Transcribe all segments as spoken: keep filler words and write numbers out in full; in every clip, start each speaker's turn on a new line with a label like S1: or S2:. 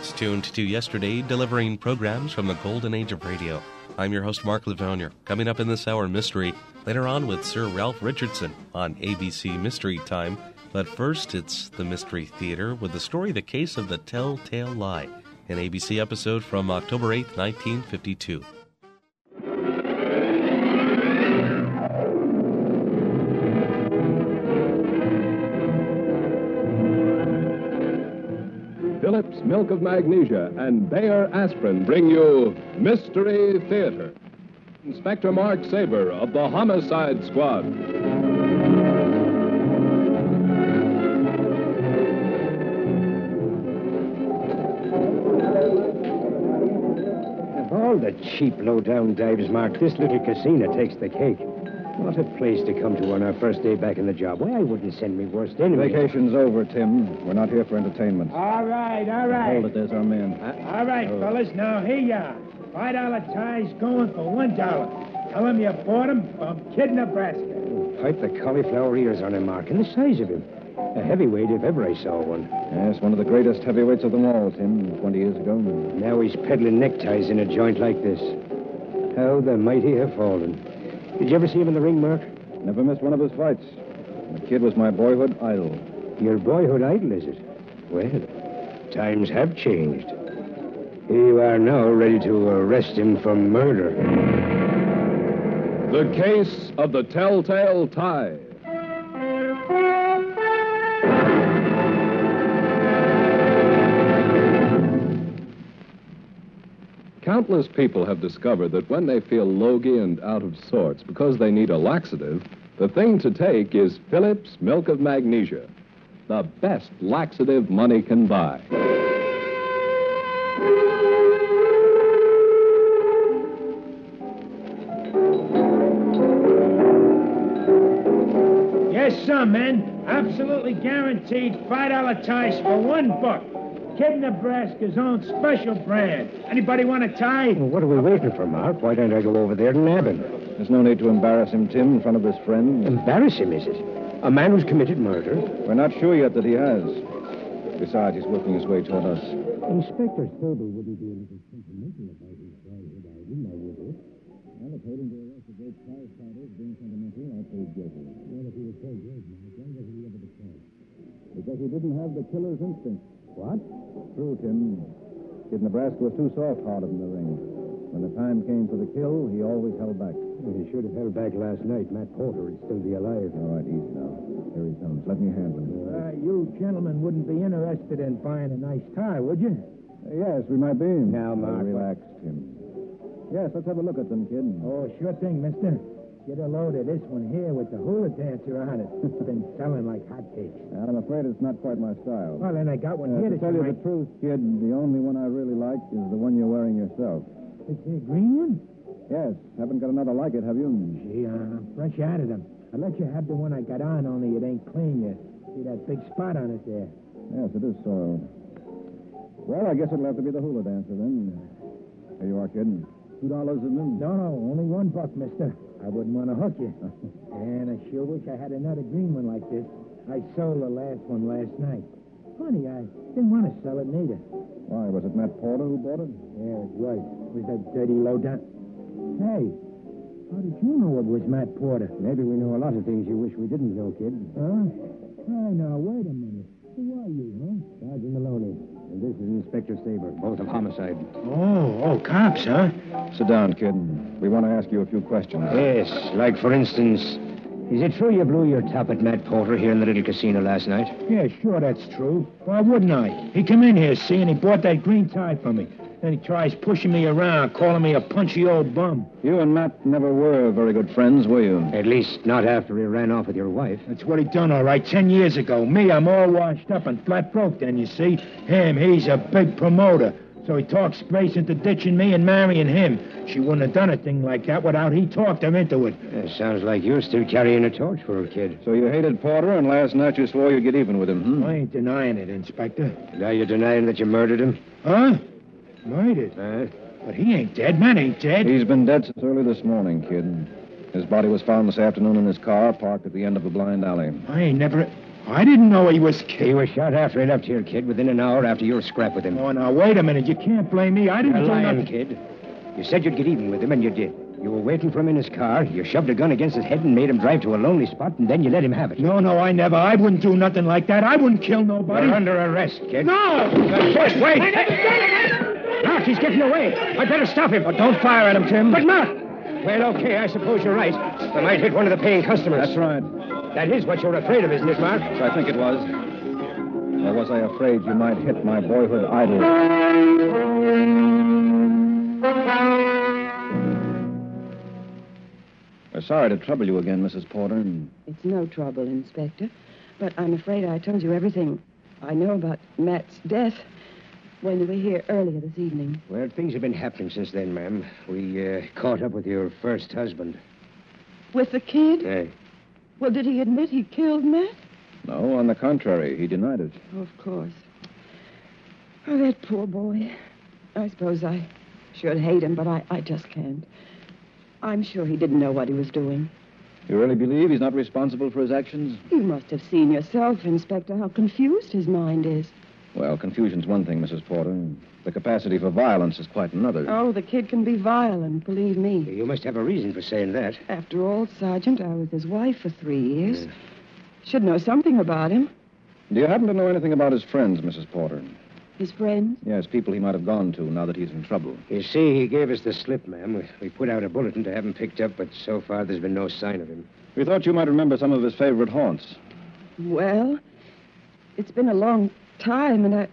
S1: It's tuned to yesterday, delivering programs from the golden age of radio. I'm your host, Mark Lavonia. Coming up in this hour, mystery. Later on with Sir Ralph Richardson on A B C Mystery Time. But first, it's the Mystery Theater with the story The Case of the Telltale Lie, an A B C episode from October eighth, nineteen fifty-two.
S2: Phillips Milk of Magnesia and Bayer Aspirin bring you Mystery Theater. Inspector Mark Saber of the Homicide Squad.
S3: Of all the cheap, low-down dives, Mark, this little casino takes the cake. What a place to come to on our first day back in the job. Why, I wouldn't send me worst enemy.
S4: Vacation's over, Tim. We're not here for entertainment.
S5: All right, all right.
S4: Hold it, there's our man.
S5: Uh, all right, oh. fellas, now here you are. Five dollar ties going for one dollar. Tell him you bought him from Kid, Nebraska.
S3: Oh, pipe the cauliflower ears on him, Mark, and the size of him. A heavyweight if ever I saw one.
S4: Yes, one of the greatest heavyweights of them all, Tim, twenty years ago.
S3: Now he's peddling neckties in a joint like this. How the mighty have fallen. Did you ever see him in the ring, Mark?
S4: Never missed one of his fights. The Kid was my boyhood idol.
S3: Your boyhood idol, is it? Well, times have changed. Here you are now, ready to arrest him for murder.
S2: The Case of the Telltale Tie. Countless people have discovered that when they feel logy and out of sorts because they need a laxative, the thing to take is Phillips Milk of Magnesia, the best laxative money can buy.
S5: Yes, sir, men. Absolutely guaranteed five dollar ties for one buck. Kid, Nebraska's own special brand. Anybody want a tie?
S3: Well, what are we waiting for, Mark? Why don't I go over there and nab him?
S4: There's no need to embarrass him, Tim, in front of his friend.
S3: Embarrass him, is it? A man who's committed murder?
S4: We're not sure yet that he has. Besides, he's working his way toward us.
S3: Inspector Thurber wouldn't be a little sentimental about his boyhood idol, now would he?
S4: Well, if holding to arrest a great prize fighter is being sentimental, I'd say guilty.
S3: Well, if he was so great, Mark, why was he ever the cause?
S4: Because he didn't have the killer's instinct.
S3: What?
S4: True, Tim. Kid Nebraska was too soft-hearted in the ring. When the time came for the kill, he always held back.
S3: Well, he should have held back last night. Matt Porter would still be alive.
S4: All right, easy now. Here he comes. Let me handle him.
S5: Uh, you gentlemen wouldn't be interested in buying a nice tie, would you?
S4: Uh, yes, we might be.
S3: Now, Mark.
S4: Oh, relax, Tim. Yes, let's have a look at them, kid.
S5: Oh, sure thing, mister. Get a load of this one here with the hula dancer on it. It's been selling like hotcakes.
S4: Well, I'm afraid it's not quite my style.
S5: Well, then I got one
S4: Uh,
S5: here
S4: to
S5: that
S4: tell
S5: you
S4: you
S5: might...
S4: the truth, kid, the only one I really like is the one you're wearing yourself.
S5: It's a green one?
S4: Yes. Haven't got another like it, have you?
S5: Gee, uh, I'm fresh out of them. I'll let you have the one I got on, only it ain't clean yet. See that big spot on it there?
S4: Yes, it is soiled. Well, I guess it'll have to be the hula dancer, then. Here you are, kid. Two dollars a minute.
S5: No, no, only one buck, mister. I wouldn't want to hook you. And I sure wish I had another green one like this. I sold the last one last night. Funny, I didn't want to sell it neither.
S4: Why, was it Matt Porter who bought it?
S5: Yeah, it was. It was that dirty low-down... Hey, how did you know it was Matt Porter?
S3: Maybe we know a lot of things you wish we didn't know, kid.
S5: Huh? Hey, now, wait a minute. Who are you, huh?
S3: Sergeant Maloney. And this is Inspector Saber, both of homicide.
S5: Oh, oh, cops, huh?
S4: Sit down, kid. We want to ask you a few questions.
S3: Yes, like, for instance, is it true you blew your top at Matt Porter here in the little casino last night?
S5: Yeah, sure, that's true. Why wouldn't I? He come in here, see, and he bought that green tie for me. Then he tries pushing me around, calling me a punchy old bum.
S4: You and Matt never were very good friends, were you?
S3: At least not after he ran off with your wife.
S5: That's what he done, all right, ten years ago. Me, I'm all washed up and flat broke then, you see. Him, he's a big promoter. So he talked Grace into ditching me and marrying him. She wouldn't have done a thing like that without he talked her into it.
S3: It sounds like you're still carrying a torch for her, kid.
S4: So you hated Porter, and last night you swore you'd get even with him, hmm?
S5: I ain't denying it, Inspector.
S3: Now you're denying that you murdered him?
S5: Huh? Murdered?
S3: Uh,
S5: But he ain't dead. Man ain't dead.
S4: He's been dead since early this morning, kid. His body was found this afternoon in his car, parked at the end of a blind alley.
S5: I ain't never... I didn't know he was
S3: He
S5: killed.
S3: was shot after he left here, kid, within an hour after your scrap with him.
S5: Oh, now, wait a minute. You can't blame me. I didn't
S3: You're
S5: do
S3: lying,
S5: nothing.
S3: kid. You said you'd get even with him, and you did. You were waiting for him in his car. You shoved a gun against his head and made him drive to a lonely spot, and then you let him have it.
S5: No, no, I never. I wouldn't do nothing like that. I wouldn't kill nobody.
S3: You're under arrest, kid.
S5: No!
S3: Wait, wait! Mark, he's getting away. I'd better stop him. But don't fire at him, Tim. But, Mark! Well, okay, I suppose you're right. I might hit one of the paying customers.
S4: That's right.
S3: That is what you're afraid of, isn't it, Mark?
S4: I think it was. Or was I afraid you might hit my boyhood idol? We're sorry to trouble you again, Missus Porter.
S6: It's no trouble, Inspector. But I'm afraid I told you everything I know about Matt's death when you were here earlier this evening.
S3: Well, things have been happening since then, ma'am. We uh, caught up with your first husband.
S6: With the kid?
S3: Hey.
S6: Well, did he admit he killed Matt?
S4: No, on the contrary, he denied it.
S6: Oh, of course. Oh, that poor boy. I suppose I should hate him, but I, I just can't. I'm sure he didn't know what he was doing.
S4: You really believe he's not responsible for his actions?
S6: You must have seen yourself, Inspector, how confused his mind is.
S4: Well, confusion's one thing, Missus Porter. The capacity for violence is quite another.
S6: Oh, the kid can be violent, believe me.
S3: You must have a reason for saying that.
S6: After all, Sergeant, I was his wife for three years. Should know something about him.
S4: Do you happen to know anything about his friends, Missus Porter?
S6: His friends?
S4: Yes, people he might have gone to now that he's in trouble.
S3: You see, he gave us the slip, ma'am. We, we put out a bulletin to have him picked up, but so far there's been no sign of him.
S4: We thought you might remember some of his favorite haunts.
S6: Well, it's been a long time, and I...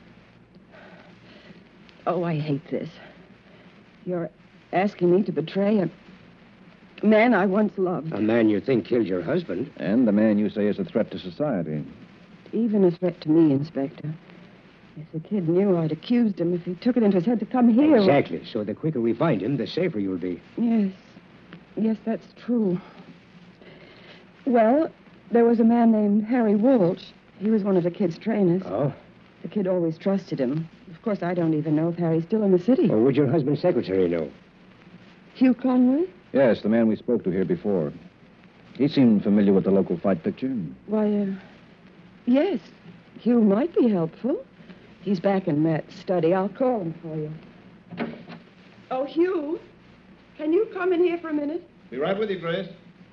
S6: Oh, I hate this. You're asking me to betray a man I once loved.
S3: A man you think killed your husband?
S4: And the man you say is a threat to society.
S6: Even a threat to me, Inspector. If the kid knew I'd accused him, if he took it into his head to come here...
S3: Exactly. So the quicker we find him, the safer you'll be.
S6: Yes. Yes, that's true. Well, there was a man named Harry Walsh. He was one of the kid's trainers.
S3: Oh?
S6: The kid always trusted him. Of course, I don't even know if Harry's still in the city.
S3: Or would your husband's secretary know?
S6: Hugh Conway?
S4: Yes, the man we spoke to here before. He seemed familiar with the local fight picture.
S6: Why, uh, yes. Hugh might be helpful. He's back in Matt's study. I'll call him for you. Oh, Hugh, can you come in here for a minute?
S7: Be right with you, Grace.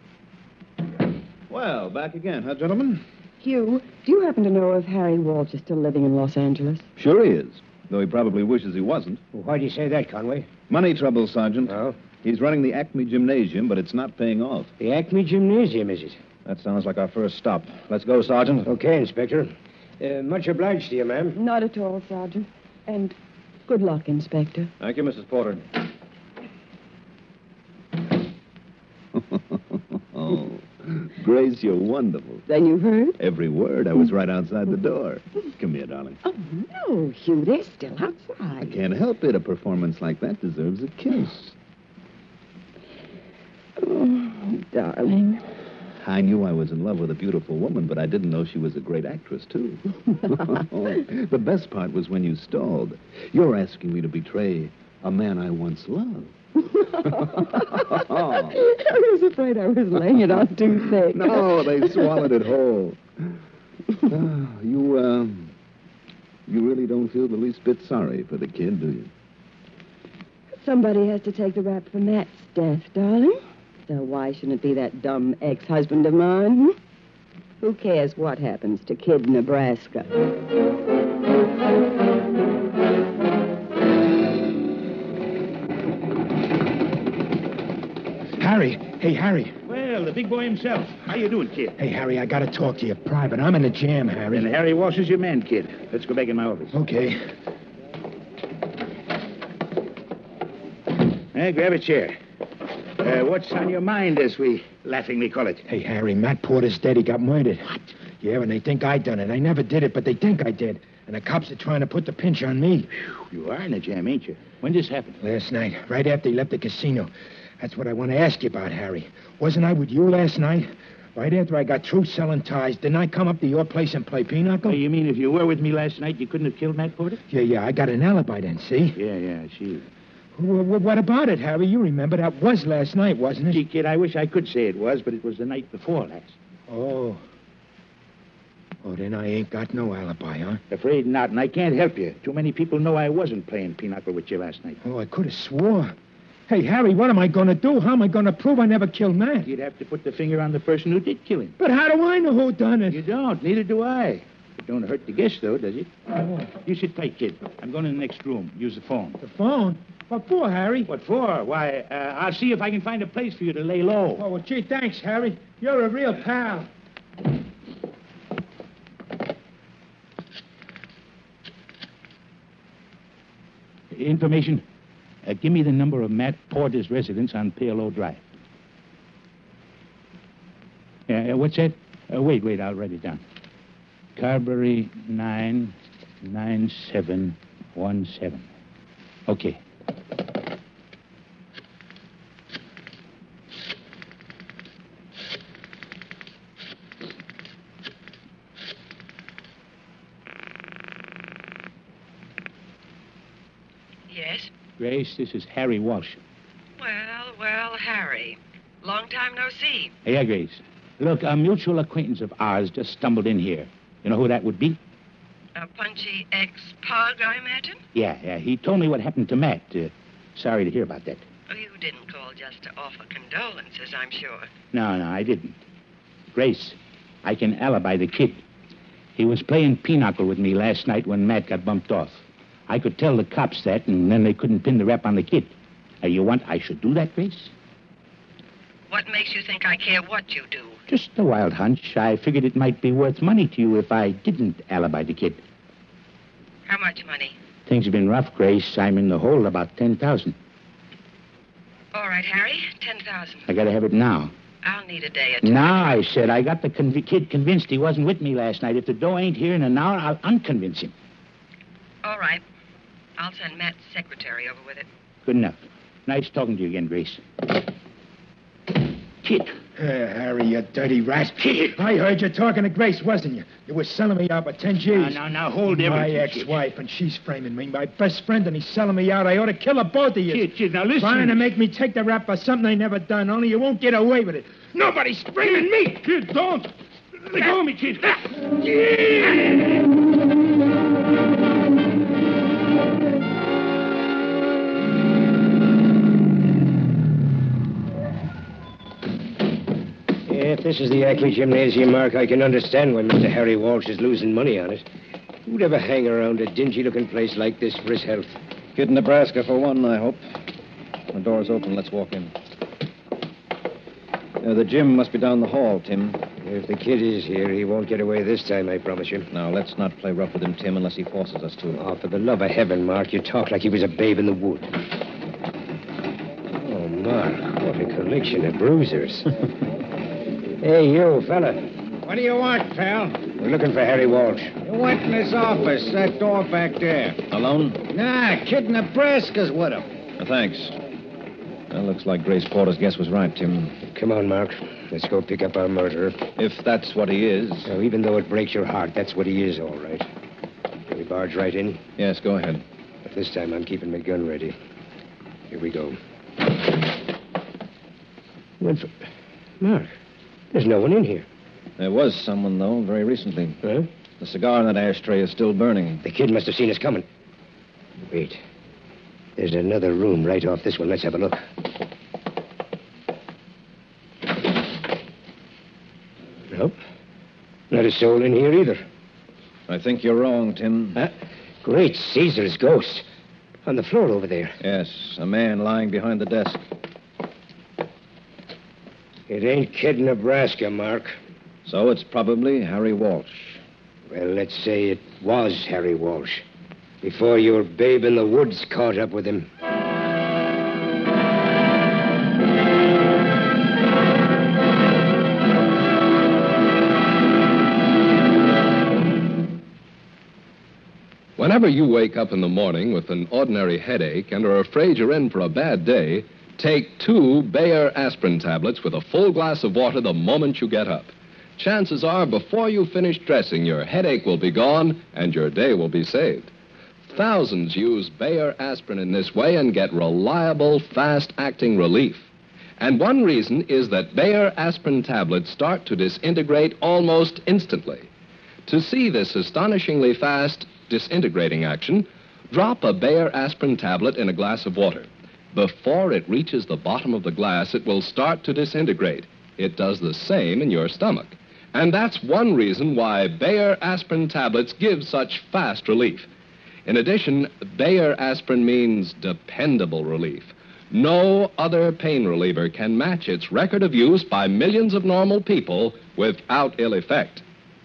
S7: Well, back again, huh, gentlemen?
S6: Hugh, do you happen to know if Harry Walsh is still living in Los Angeles?
S7: Sure he is, though he probably wishes he wasn't.
S3: Well, why do you say that, Conway?
S7: Money trouble, Sergeant.
S3: Oh?
S7: He's running the Acme Gymnasium, but it's not paying off.
S3: The Acme Gymnasium, is it?
S4: That sounds like our first stop. Let's go, Sergeant.
S3: Okay, Inspector. Uh, much obliged to you, ma'am.
S6: Not at all, Sergeant. And good luck, Inspector.
S4: Thank you, Missus Porter.
S7: Oh, Grace, you're wonderful.
S6: Then you heard?
S7: Every word. I was right outside the door. Come here, darling.
S6: Oh, no, Hugh, they're still
S7: I
S6: outside.
S7: can't help it. A performance like that deserves a kiss.
S6: Oh, darling.
S7: I knew I was in love with a beautiful woman, but I didn't know she was a great actress, too. The best part was when you stalled. You're asking me to betray a man I once loved.
S6: I was afraid I was laying it on too thick.
S7: No, they swallowed it whole. Ah, you, um, you really don't feel the least bit sorry for the kid, do you?
S6: Somebody has to take the rap for Matt's death, darling. So why shouldn't it be that dumb ex-husband of mine? hmm? Who cares what happens to Kid Nebraska?
S5: Harry. Hey, Harry.
S8: Well, the big boy himself. How you doing, kid?
S5: Hey, Harry, I gotta talk to you private. I'm in a jam, Harry.
S8: And Harry Walsh is your man, kid. Let's go back in my office.
S5: Okay.
S8: Hey, grab a chair. Uh, what's on your mind, as we laughingly call it?
S5: Hey, Harry, Matt Porter's dead. He got murdered. What? Yeah, and they think I done it. I never did it, but they think I did. And the cops are trying to put the pinch on me.
S8: You are in a jam, ain't you? When did this happen?
S5: Last night, right after he left the casino. That's what I want to ask you about, Harry. Wasn't I with you last night? Right after I got through selling ties, didn't I come up to your place and play pinochle?
S8: Oh, you mean if you were with me last night, you couldn't have killed Matt Porter?
S5: Yeah, yeah, I got an alibi then, see?
S8: Yeah, yeah, I see.
S5: Well, what about it, Harry? You remember that was last night, wasn't it?
S8: Gee, kid, I wish I could say it was, but it was the night before last.
S5: Oh. Oh, then I ain't got no alibi, huh?
S8: Afraid not, and I can't help you. Too many people know I wasn't playing pinochle with you last night.
S5: Oh, I could have swore. Hey, Harry, what am I going to do? How am I going to prove I never killed Matt?
S8: You'd have to put the finger on the person who did kill him.
S5: But how do I know who done it?
S8: You don't. Neither do I. It don't hurt to guess, though, does it?
S5: Oh.
S8: You sit tight, kid. I'm going to the next room. Use the phone.
S5: The phone? What for, Harry?
S8: What for? Why, uh, I'll see if I can find a place for you to lay low.
S5: Oh, well, gee, thanks, Harry. You're a real pal.
S8: Information. Uh, give me the number of Matt Porter's residence on P L O Drive. Yeah, uh, what's that? Uh, wait, wait, I'll write it down. Carberry nine nine seven one seven. Okay.
S6: Yes?
S8: Grace, this is Harry Walsh.
S6: Well, well, Harry. Long time no see.
S8: Yeah, Grace. Look, a mutual acquaintance of ours just stumbled in here. You know who that would be?
S6: A punchy ex-pug, I imagine?
S8: Yeah, yeah. He told me what happened to Matt. Uh, sorry to hear about that.
S6: Oh, you didn't call just to offer condolences, I'm sure.
S8: No, no, I didn't. Grace, I can alibi the kid. He was playing pinochle with me last night when Matt got bumped off. I could tell the cops that, and then they couldn't pin the rap on the kid. Uh, you want I should do that, Grace?
S6: What makes you think I care what you do?
S8: Just a wild hunch. I figured it might be worth money to you if I didn't alibi the kid.
S6: How much money?
S8: Things have been rough, Grace. I'm in the hole about ten thousand.
S6: All right, Harry, ten thousand.
S8: I gotta have it now.
S6: I'll need a day or two.
S8: Now, I said, I got the conv- kid convinced he wasn't with me last night. If the dough ain't here in an hour, I'll unconvince him.
S6: All right. I'll send Matt's secretary over with it.
S8: Good enough. Nice talking to you again, Grace. Kid.
S5: Uh, Harry, you dirty rat.
S8: Kid.
S5: I heard you talking to Grace, wasn't you? You were selling me out for ten G's.
S8: Now, now, now, hold
S5: My
S8: everything,
S5: ex-wife, and she's framing me. My best friend, and he's selling me out. I ought to kill her, both of you.
S8: Kid, kid, now listen.
S5: Trying to make me take the rap for something I never done, only you won't get away with it. Nobody's framing me. Kid, don't.
S8: Let go of me, kid.
S3: If this is the Acme Gymnasium, Mark, I can understand why Mister Harry Walsh is losing money on it. Who'd ever hang around a dingy-looking place like this for his health?
S4: Kid in Nebraska for one, I hope. The door's open. Let's walk in. Uh, the gym must be down the hall, Tim.
S3: If the kid is here, he won't get away this time, I promise you.
S4: Now, let's not play rough with him, Tim, unless he forces us to.
S3: Oh, for the love of heaven, Mark, you talk like he was a babe in the wood. Oh, Mark, what a collection of bruisers. Hey, you, fella.
S9: What do you want, pal?
S3: We're looking for Harry Walsh.
S9: You went in his office, that door back there.
S4: Alone?
S9: Nah, Kid Nebraska's with him.
S4: Uh, thanks. Well, looks like Grace Porter's guess was right, Tim.
S3: Come on, Mark. Let's go pick up our murderer.
S4: If that's what he is.
S3: Now, even though it breaks your heart, that's what he is, all right. Can we barge right in?
S4: Yes, go ahead.
S3: But this time I'm keeping my gun ready. Here we go. Went for... Mark, there's no one in here.
S4: There was someone, though, very recently.
S3: Huh?
S4: The cigar in that ashtray is still burning.
S3: The kid must have seen us coming. Wait. There's another room right off this one. Let's have a look. Nope. Not a soul in here either.
S4: I think you're wrong, Tim.
S3: Huh? Great Caesar's ghost. On the floor over there.
S4: Yes, a man lying behind the desk.
S3: It ain't Kid Nebraska, Mark.
S4: So it's probably Harry Walsh.
S3: Well, let's say it was Harry Walsh. Before your babe in the woods caught up with him.
S2: Whenever you wake up in the morning with an ordinary headache and are afraid you're in for a bad day, take two Bayer aspirin tablets with a full glass of water the moment you get up. Chances are, before you finish dressing, your headache will be gone and your day will be saved. Thousands use Bayer aspirin in this way and get reliable, fast-acting relief. And one reason is that Bayer aspirin tablets start to disintegrate almost instantly. To see this astonishingly fast disintegrating action, drop a Bayer aspirin tablet in a glass of water. Before it reaches the bottom of the glass, it will start to disintegrate. It does the same in your stomach. And that's one reason why Bayer aspirin tablets give such fast relief. In addition, Bayer aspirin means dependable relief. No other pain reliever can match its record of use by millions of normal people without ill effect.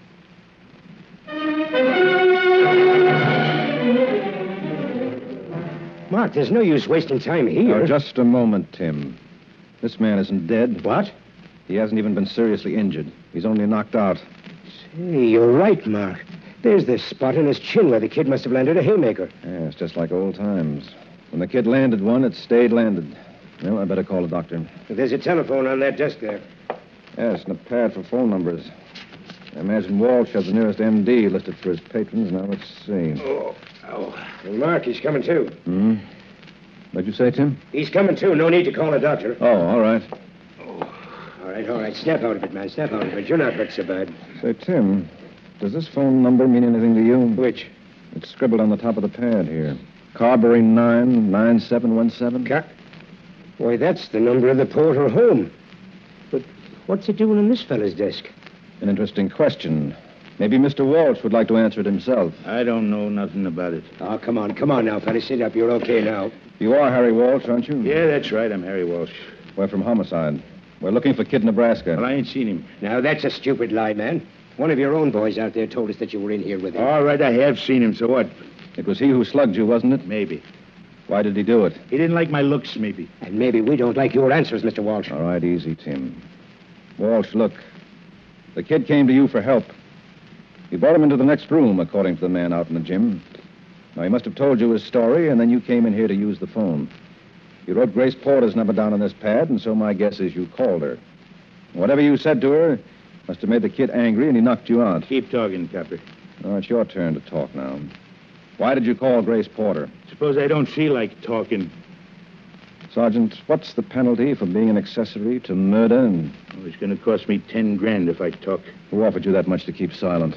S3: Mark, there's no use wasting time here.
S4: Now, just a moment, Tim. This man isn't dead.
S3: What?
S4: He hasn't even been seriously injured. He's only knocked out.
S3: Hey, you're right, Mark. There's this spot in his chin where the kid must have landed a haymaker.
S4: Yeah, it's just like old times. When the kid landed one, it stayed landed. Well, I better call a doctor.
S3: There's a telephone on that desk there.
S4: Yes, and a pad for phone numbers. I imagine Walsh has the nearest M D listed for his patrons. Now, let's see.
S3: Oh, oh. Well, Mark, he's coming too.
S4: Hmm? What'd you say, Tim?
S3: He's coming too. No need to call a doctor.
S4: Oh, all right.
S3: Oh, all right, all right. Snap out of it, man. Snap out of it. You're not hurt so bad.
S4: Say, Tim, does this phone number mean anything to you?
S3: Which?
S4: It's scribbled on the top of the pad here. Carberry nine nine seven one seven.
S3: Car- Boy, that's the number of the Porter home. But what's it doing on this fellow's desk?
S4: An interesting question. Maybe Mister Walsh would like to answer it himself.
S8: I don't know nothing about it.
S3: Oh, come on, come on now, fella. Sit up. You're okay now.
S4: You are Harry Walsh, aren't you?
S8: Yeah, that's right. I'm Harry Walsh.
S4: We're from Homicide. We're looking for Kid Nebraska.
S8: Well, I ain't seen him.
S3: Now, that's a stupid lie, man. One of your own boys out there told us that you were in here with him.
S8: All right, I have seen him, so what?
S4: It was he who slugged you, wasn't it?
S8: Maybe.
S4: Why did he do it?
S8: He didn't like my looks, maybe.
S3: And maybe we don't like your answers, Mister Walsh.
S4: All right, easy, Tim. Walsh, look. The kid came to you for help. You brought him into the next room, according to the man out in the gym. Now, he must have told you his story, and then you came in here to use the phone. You wrote Grace Porter's number down on this pad, and so my guess is you called her. Whatever you said to her must have made the kid angry, and he knocked you out.
S8: Keep talking, Copper.
S4: Oh, it's your turn to talk now. Why did you call Grace Porter?
S8: Suppose I don't feel like talking.
S4: Sergeant, what's the penalty for being an accessory to murder? And
S8: Oh, it's going to cost me ten grand if I talk.
S4: who offered you that much to keep silent?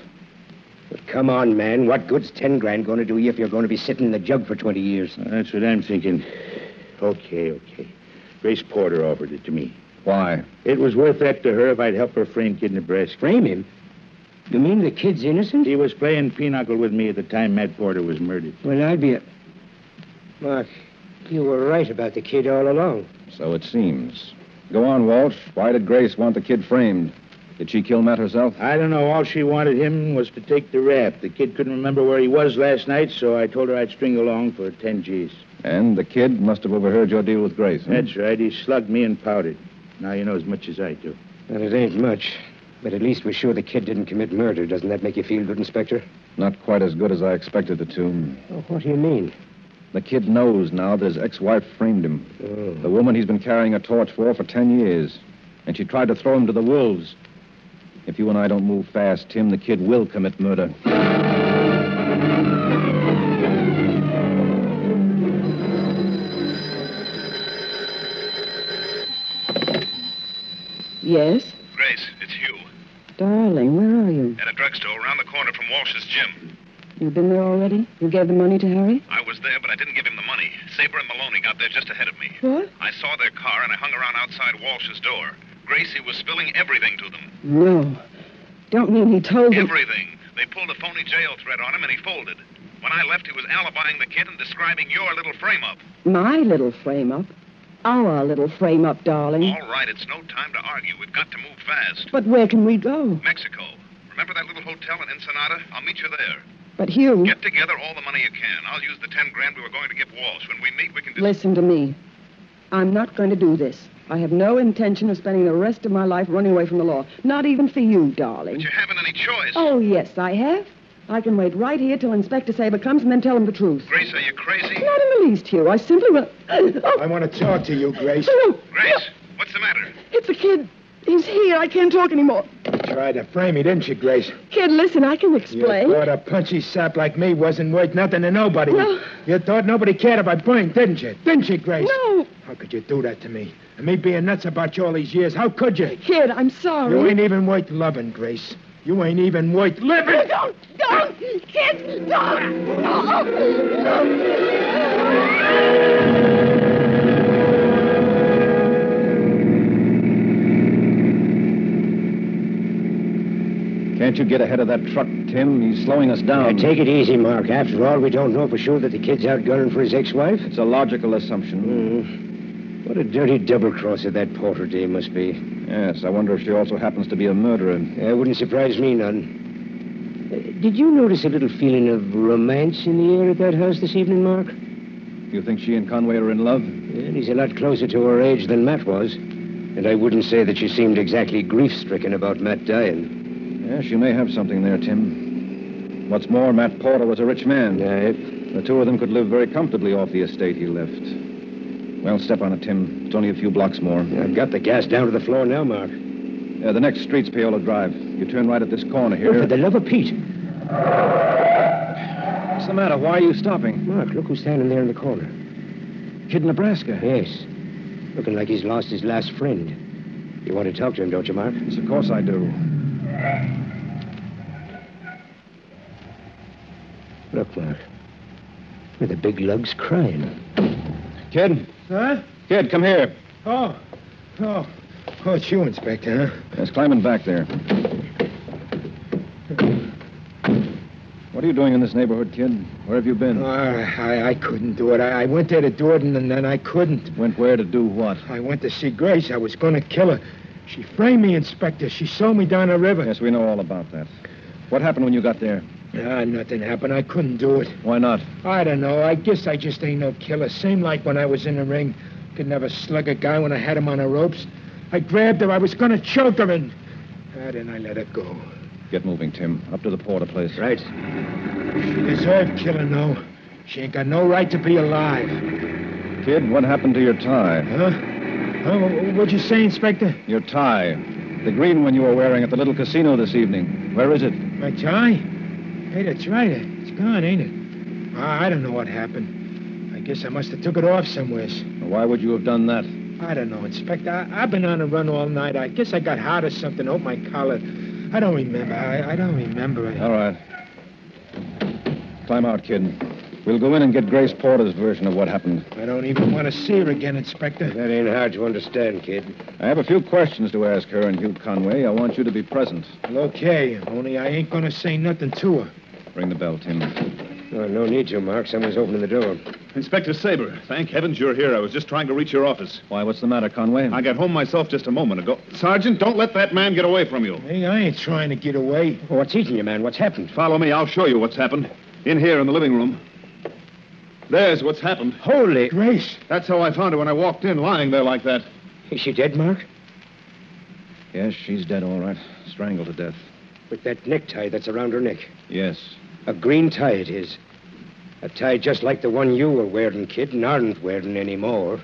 S3: But come on, man. What good's ten grand going to do you if you're going to be sitting in the jug for twenty years?
S8: That's what I'm thinking. Okay, okay. Grace Porter offered it to me.
S4: Why?
S8: It was worth that to her if I'd help her frame Kid Nebraska.
S3: Frame him? You mean the kid's innocent?
S8: He was playing pinochle with me at the time Matt Porter was murdered.
S3: Well, I'd be a... Mark, you were right about the kid all along.
S4: So it seems. Go on, Walsh. Why did Grace want the kid framed? Did she kill Matt herself?
S8: I don't know. All she wanted him was to take the rap. The kid couldn't remember where he was last night, so I told her I'd string along for ten G's.
S4: And the kid must have overheard your deal with Grace, huh?
S8: That's right. He slugged me and powdered. Now you know as much as I do.
S3: Well, it ain't much. But at least we're sure the kid didn't commit murder. Doesn't that make you feel good, Inspector?
S4: Not quite as good as I expected it to.
S3: Oh, what do you mean?
S4: The kid knows now that his ex-wife framed him.
S3: Oh.
S4: The woman he's been carrying a torch for for ten years. And she tried to throw him to the wolves. If you and I don't move fast, Tim, the kid will commit murder.
S6: Yes?
S10: Grace, it's Hugh.
S6: Darling, where are you?
S10: At a drugstore around the corner from Walsh's gym.
S6: You've been there already? You gave the money to Harry?
S10: I was there, but I didn't give him the money. Saber and Maloney got there just ahead of me.
S6: What?
S10: I saw their car, and I hung around outside Walsh's door. Gracie was spilling everything to them.
S6: No. Don't mean he told them.
S10: Everything. They pulled a phony jail threat on him, and he folded. When I left, he was alibying the kid and describing your little frame-up.
S6: My little frame-up? Our little frame-up, darling.
S10: All right, it's no time to argue. We've got to move fast.
S6: But where can we go?
S10: Mexico. Remember that little hotel in Ensenada? I'll meet you there.
S6: But Hugh...
S10: Get together all the money you can. I'll use the ten grand we were going to give Walsh. When we meet, we can... Dis-
S6: Listen to me. I'm not going to do this. I have no intention of spending the rest of my life running away from the law. Not even for you, darling.
S10: But you haven't any choice.
S6: Oh, yes, I have. I can wait right here till Inspector Saber comes and then tell him the truth.
S10: Grace, are you crazy?
S6: Not in the least, Hugh. I simply will... Oh.
S5: I want to talk to you, Grace.
S6: No.
S10: Grace, what's the matter?
S6: It's a kid. He's here. I can't talk anymore.
S5: Tried to frame me, didn't you, Grace?
S6: Kid, listen, I can explain.
S5: You thought a punchy sap like me wasn't worth nothing to nobody.
S6: No.
S5: You thought nobody cared if I blinked, didn't you? Didn't you, Grace?
S6: No.
S5: How could you do that to me? And me being nuts about you all these years, how could you?
S6: Kid, I'm sorry.
S5: You ain't even worth loving, Grace. You ain't even worth living.
S6: Don't, don't, kid, don't. No, no.
S4: Can't you get ahead of that truck, Tim? He's slowing us down.
S3: Now, take it easy, Mark. After all, we don't know for sure that the kid's out gunning for his ex-wife.
S4: It's a logical assumption.
S3: Mm. What a dirty double-crosser that Porter dame must be.
S4: Yes, I wonder if she also happens to be a murderer.
S3: It wouldn't surprise me none. Uh, did you notice a little feeling of romance in the air at that house this evening, Mark?
S4: You think she and Conway are in love?
S3: Yeah, and he's a lot closer to her age than Matt was. And I wouldn't say that she seemed exactly grief-stricken about Matt dying.
S4: Yeah, she may have something there, Tim. What's more, Matt Porter was a rich man.
S3: Yeah.
S4: The two of them could live very comfortably off the estate he left. Well, step on it, Tim. It's only a few blocks more.
S3: I've got the gas down to the floor now, Mark.
S4: Yeah, the next street's Paola Drive. You turn right at this corner here.
S3: Oh, for the love of Pete.
S4: What's the matter? Why are you stopping?
S3: Mark, look who's standing there in the corner.
S4: Kid Nebraska.
S3: Yes. Looking like he's lost his last friend. You want to talk to him, don't you, Mark?
S4: Yes, of course I do.
S3: Look, Mark. The big lug's crying.
S4: Kid?
S5: Huh?
S4: Kid, come here.
S5: Oh. Oh. Oh, it's you, Inspector, huh?
S4: Yes, climbing back there. What are you doing in this neighborhood, kid? Where have you been?
S5: Oh, I, I couldn't do it. I, I went there to do it, and then I couldn't.
S4: Went where to do what?
S5: I went to see Grace. I was going to kill her. She framed me, Inspector. She sold me down the river.
S4: Yes, we know all about that. What happened when you got there?
S5: Ah, nothing happened. I couldn't do it.
S4: Why not?
S5: I don't know. I guess I just ain't no killer. Same like when I was in the ring. Could never slug a guy when I had him on the ropes. I grabbed her. I was going to choke her, and... Ah, then I let her go.
S4: Get moving, Tim. Up to the Porter place.
S3: Right.
S5: She deserved killing, though. She ain't got no right to be alive.
S4: Kid, what happened to your tie?
S5: Huh? Huh? What'd you say, Inspector?
S4: Your tie. The green one you were wearing at the little casino this evening. Where is it?
S5: My tie? Hey, that's right. It's gone, ain't it? I don't know what happened. I guess I must have took it off somewhere.
S4: Why would you have done that?
S5: I don't know, Inspector. I, I've been on a run all night. I guess I got hot or something. Oh, my collar. I don't remember. I, I don't remember.
S4: All right. Climb out, kid. We'll go in and get Grace Porter's version of what happened.
S5: I don't even want to see her again, Inspector.
S3: That ain't hard to understand, kid.
S4: I have a few questions to ask her and Hugh Conway. I want you to be present.
S5: Well, okay. Only I ain't going to say nothing to her.
S4: Ring the bell, Tim.
S3: Oh, no need to, Mark. Someone's opening the door.
S10: Inspector Saber, thank heavens you're here. I was just trying to reach your office.
S4: Why, what's the matter, Conway?
S10: I got home myself just a moment ago. Sergeant, don't let that man get away from you.
S5: Hey, I ain't trying to get away.
S3: Well, what's eating you, man? What's happened?
S10: Follow me. I'll show you what's happened. In here in the living room. There's what's happened.
S3: Holy...
S5: Grace.
S10: That's how I found her when I walked in, lying there like that.
S3: Is she dead, Mark?
S4: Yes, she's dead, all right. Strangled to death.
S3: With that necktie that's around her neck.
S4: Yes.
S3: A green tie it is. A tie just like the one you were wearing, kid, and aren't wearing anymore.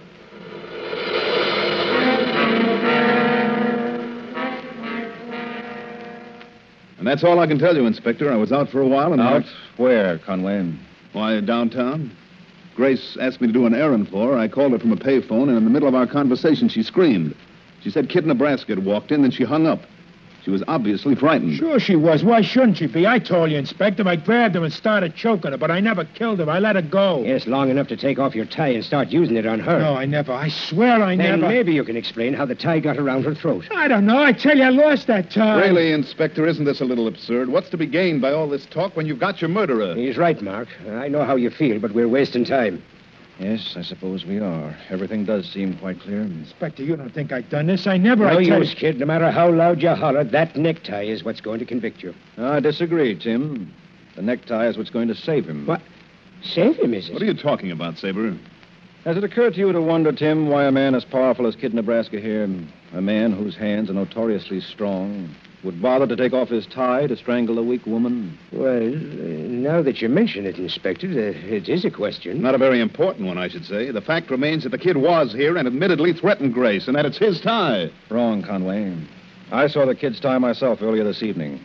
S10: And that's all I can tell you, Inspector. I was out for a while and...
S4: Out?
S10: I...
S4: Where, Conway?
S10: Why, downtown. Grace asked me to do an errand for her. I called her from a payphone, and in the middle of our conversation, she screamed. She said Kid Nebraska had walked in, then she hung up. She was obviously frightened.
S5: Sure she was. Why shouldn't she be? I told you, Inspector. I grabbed her and started choking her, but I never killed her. I let her go.
S3: Yes, long enough to take off your tie and start using it on her.
S5: No, I never. I swear I
S3: then
S5: never.
S3: Maybe you can explain how the tie got around her throat.
S5: I don't know. I tell you, I lost that tie.
S10: Really, Inspector, isn't this a little absurd? What's to be gained by all this talk when you've got your murderer?
S3: He's right, Mark. I know how you feel, but we're wasting time.
S4: Yes, I suppose we are. Everything does seem quite clear.
S5: Inspector, you don't think I've done this? I never...
S3: No
S5: I tell
S3: use,
S5: you...
S3: kid. No matter how loud you holler, that necktie is what's going to convict you.
S4: I disagree, Tim. The necktie is what's going to save him.
S3: What? Save him, is it?
S10: What are you talking about, Saber?
S4: Has it occurred to you to wonder, Tim, why a man as powerful as Kid Nebraska here, a man whose hands are notoriously strong, would bother to take off his tie to strangle a weak woman?
S3: Well, uh, now that you mention it, Inspector, uh, it is a question.
S10: Not a very important one, I should say. The fact remains that the kid was here and admittedly threatened Grace, and that it's his tie.
S4: Wrong, Conway. I saw the kid's tie myself earlier this evening.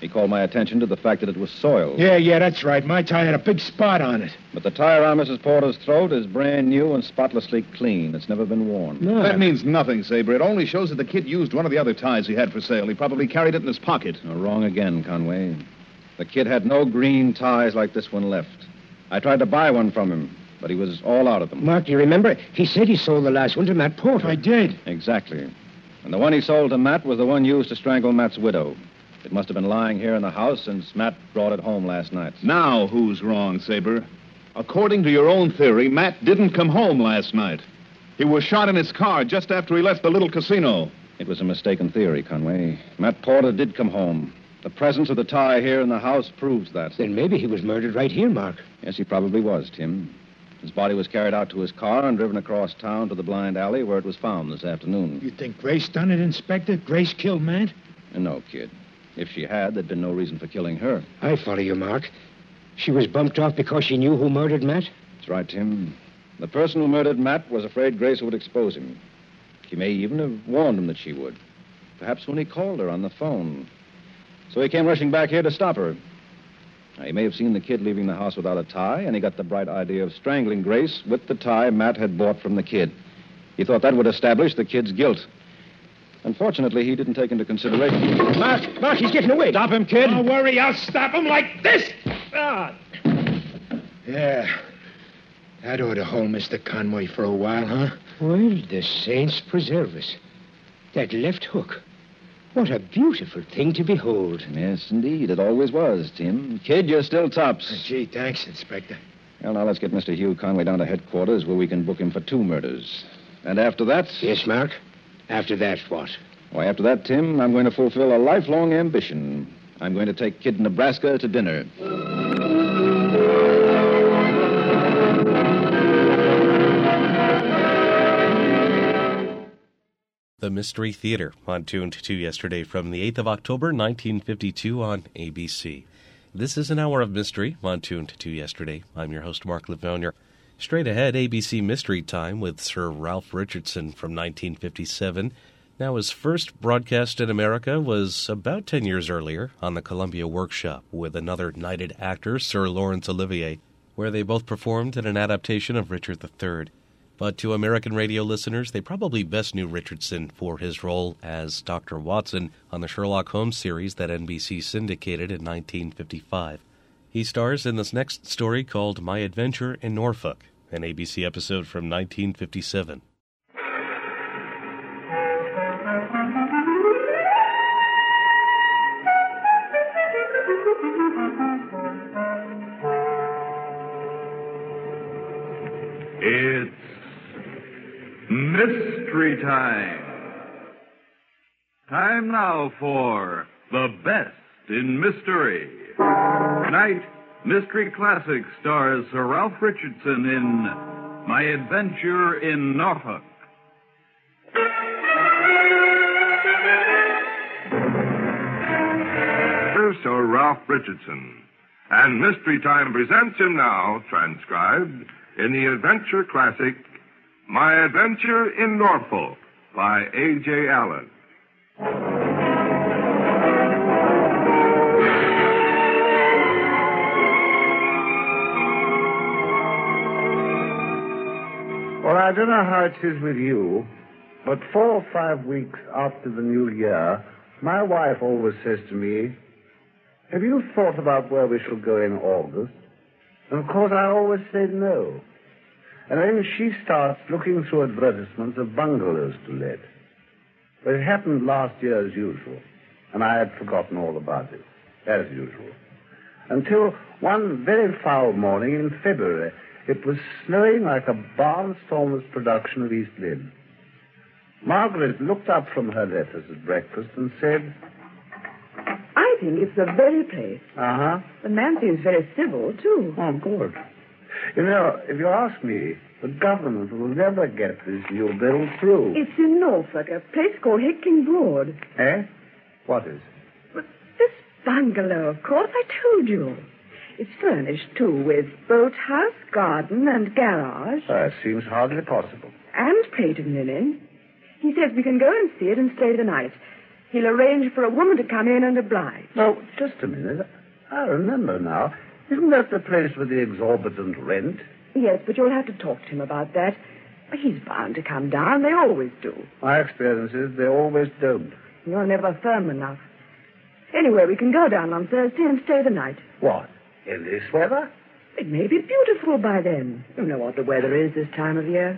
S4: He called my attention to the fact that it was soiled.
S5: Yeah, yeah, that's right. My tie had a big spot on it.
S4: But the tie around Missus Porter's throat is brand new and spotlessly clean. It's never been worn.
S5: No.
S10: That means nothing, Saber. It only shows that the kid used one of the other ties he had for sale. He probably carried it in his pocket.
S4: No, wrong again, Conway. The kid had no green ties like this one left. I tried to buy one from him, but he was all out of them.
S3: Mark, you remember? He said he sold the last one to Matt Porter.
S5: I did.
S4: Exactly. And the one he sold to Matt was the one used to strangle Matt's widow. It must have been lying here in the house since Matt brought it home last night.
S10: Now who's wrong, Saber? According to your own theory, Matt didn't come home last night. He was shot in his car just after he left the little casino.
S4: It was a mistaken theory, Conway. Matt Porter did come home. The presence of the tie here in the house proves that.
S3: Then maybe he was murdered right here, Mark.
S4: Yes, he probably was, Tim. His body was carried out to his car and driven across town to the blind alley where it was found this afternoon.
S5: You think Grace done it, Inspector? Grace killed Matt?
S4: No, kid. If she had, there'd been no reason for killing her.
S3: I follow you, Mark. She was bumped off because she knew who murdered Matt?
S4: That's right, Tim. The person who murdered Matt was afraid Grace would expose him. She may even have warned him that she would. Perhaps when he called her on the phone. So he came rushing back here to stop her. Now, he may have seen the kid leaving the house without a tie, and he got the bright idea of strangling Grace with the tie Matt had bought from the kid. He thought that would establish the kid's guilt. Unfortunately, he didn't take into consideration...
S3: Mark, Mark, he's getting away.
S5: Stop him, kid.
S3: Don't worry, I'll stop him like this. Ah.
S5: Yeah. That ought to hold Mister Conway for a while, huh?
S3: Well, the saints preserve us. That left hook. What a beautiful thing to behold.
S4: Yes, indeed. It always was, Tim. Kid, you're still tops.
S5: Uh, gee, thanks, Inspector.
S4: Well, now let's get Mister Hugh Conway down to headquarters where we can book him for two murders. And after that...
S3: Yes, Mark? After that, what?
S4: Why, after that, Tim, I'm going to fulfill a lifelong ambition. I'm going to take Kid Nebraska to dinner.
S1: The Mystery Theater on Tuned to yesterday from the eighth of October, nineteen fifty-two on A B C. This is an hour of mystery on Tuned to yesterday. I'm your host, Mark Livonier. Straight ahead, A B C Mystery Time with Sir Ralph Richardson from nineteen fifty-seven. Now, his first broadcast in America was about ten years earlier on the Columbia Workshop with another knighted actor, Sir Laurence Olivier, where they both performed in an adaptation of Richard the Third. But to American radio listeners, they probably best knew Richardson for his role as Doctor Watson on the Sherlock Holmes series that N B C syndicated in nineteen fifty-five. He stars in this next story called My Adventure in Norfolk, an A B C episode from nineteen fifty-seven.
S11: It's mystery time. Time now for the best in mystery. Tonight, Mystery Classic stars Sir Ralph Richardson in My Adventure in Norfolk. Here's Sir Ralph Richardson, and Mystery Time presents him now, transcribed in the Adventure Classic, My Adventure in Norfolk, by A J Allen.
S12: Well, I don't know how it is with you, but four or five weeks after the new year, my wife always says to me, "Have you thought about where we shall go in August?" And of course I always say no. And then she starts looking through advertisements of bungalows to let. But it happened last year as usual, and I had forgotten all about it, as usual. Until one very foul morning in February, it was snowing like a barnstormer's production of East Lynne. Margaret looked up from her letters at breakfast and said,
S6: I think it's the very place.
S12: Uh-huh.
S6: The man seems very civil, too.
S12: Oh, good. You know, if you ask me, the government will never get this new bill through.
S6: It's in Norfolk, a place called Hickling Broad.
S12: Eh? What is?
S6: But this bungalow, of course, I told you. It's furnished, too, with boathouse, garden, and garage.
S12: Uh, seems hardly possible.
S6: And plate and linen. He says we can go and see it and stay the night. He'll arrange for a woman to come in and oblige.
S12: No, just a minute. I remember now. Isn't that the place with the exorbitant rent?
S6: Yes, but you'll have to talk to him about that. He's bound to come down. They always do.
S12: My experience is they always don't.
S6: You're never firm enough. Anyway, we can go down on Thursday and stay the night.
S12: What? In this weather?
S6: It may be beautiful by then. You know what the weather is this time of year.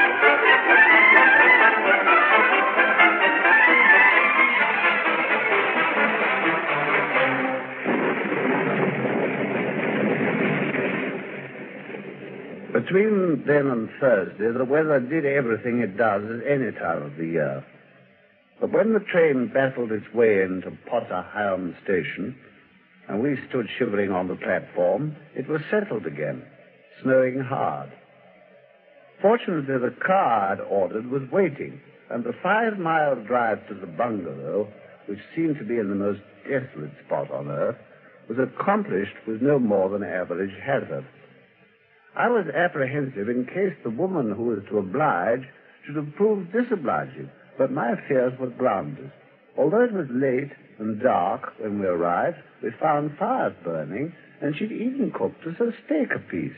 S12: Between then and Thursday, the weather did everything it does at any time of the year. But when the train battled its way into Potter Heigham Station, and we stood shivering on the platform, it was settled again, snowing hard. Fortunately, the car I'd ordered was waiting, and the five-mile drive to the bungalow, which seemed to be in the most desolate spot on earth, was accomplished with no more than average hazard. I was apprehensive in case the woman who was to oblige should have proved disobliging, but my fears were grounded. Although it was late and dark when we arrived, we found fires burning, and she'd even cooked us a steak apiece.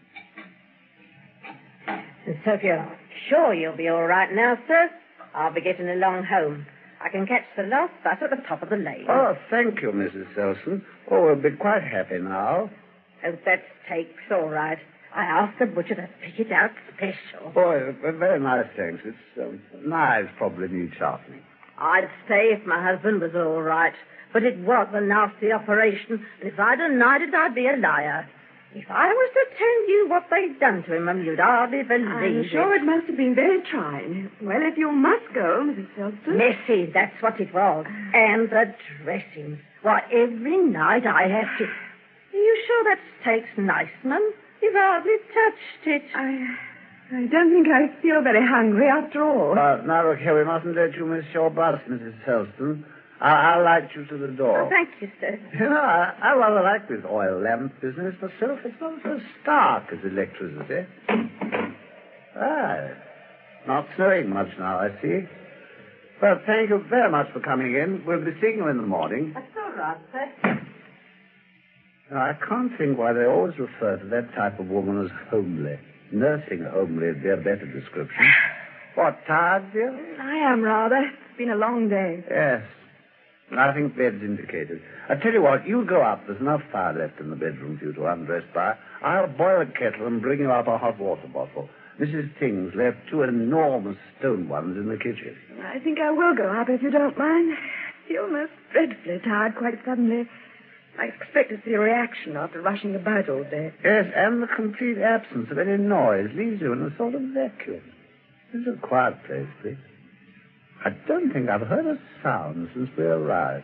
S13: And so if you're sure you'll be all right now, sir, I'll be getting along home. I can catch the last bus at the top of the lane.
S12: Oh, thank you, Missus Selson. Oh, we'll be quite happy now.
S13: Oh, that steak's all right. I asked the butcher to pick it out special.
S12: Oh, very nice, thanks. It's um, knives probably need sharpening.
S13: I'd say if my husband was all right, but it was a nasty operation, and if I'd denied it, I'd be a liar. If I was to tell you what they'd done to him, um, you'd hardly believe
S6: I'm sure it. it must have been very trying. Well, if you must go, Missus Selson.
S13: Messy, that's what it was. And the dressing. Why, every night I have to... Are you sure that steak's nice, Mum? You've hardly touched it.
S6: I... I don't think I feel very hungry after all.
S12: Uh, now, look here, we mustn't let you miss your bus, Missus Selson. I- I'll light you to the door.
S13: Oh, thank you, sir.
S12: You know, I, I rather like this oil lamp business myself. It's not so stark as electricity. Ah, not snowing much now, I see. Well, thank you very much for coming in. We'll be seeing you in the morning.
S13: That's all right, sir.
S12: Now, I can't think why they always refer to that type of woman as homely. Nursing homely would be a better description. What, tired, dear?
S6: I am, rather. It's been a long day.
S12: Yes. I think bed's indicated. I tell you what, you go up. There's enough fire left in the bedroom for you to undress by. I'll boil a kettle and bring you up a hot water bottle. Missus Tings left two enormous stone ones in the kitchen.
S6: I think I will go up if you don't mind. I feel most dreadfully tired quite suddenly. I expect to see a reaction after rushing about all day.
S12: Yes, and the complete absence of any noise leaves you in a sort of vacuum. This is a quiet place, please. I don't think I've heard a sound since we arrived.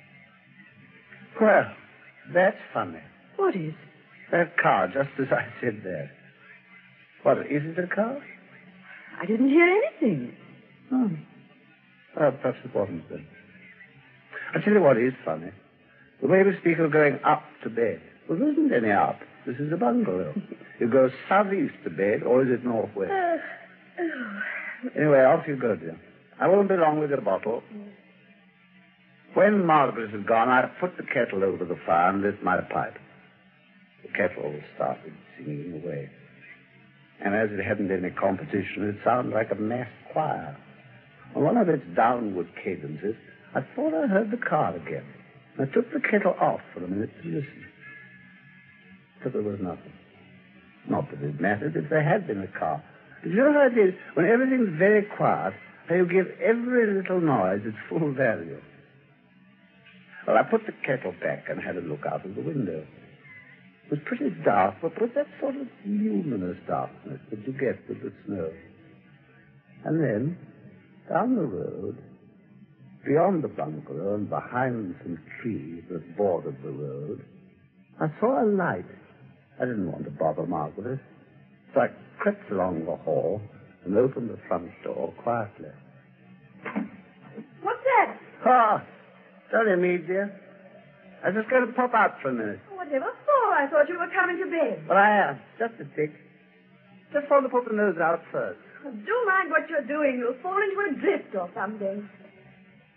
S12: Well, that's funny.
S6: What is?
S12: That car, just as I said there. What, is it a car?
S6: I didn't hear anything.
S12: Oh. Oh, perhaps it wasn't then. I tell you what is funny. The way we speak of going up to bed. Well, there isn't any up. This is a bungalow. You go southeast to bed, or is it northwest? Uh, oh. Anyway, off you go, dear. I won't be long with your bottle. When Margaret had gone, I put the kettle over the fire and lit my pipe. The kettle started singing away. And as it hadn't any competition, it sounded like a massed choir. On one of its downward cadences, I thought I heard the car again. I took the kettle off for a minute to listen. But there was nothing. Not that it mattered if there had been a car. Did you know how it is? When everything's very quiet, how you give every little noise its full value. Well, I put the kettle back and had a look out of the window. It was pretty dark, but with that sort of luminous darkness that you get with the snow. And then, down the road, beyond the bungalow and behind some trees that bordered the road, I saw a light. I didn't want to bother Margaret, so I crept along the hall and opened the front door quietly.
S13: What's that?
S12: Ah, sorry, me, dear. I was just going to pop out for a minute.
S6: Whatever for? I thought you were coming to bed.
S12: Well, I am. Just a tick. Just want to put the nose out first.
S6: Do mind what you're doing. You'll fall into a drift or something.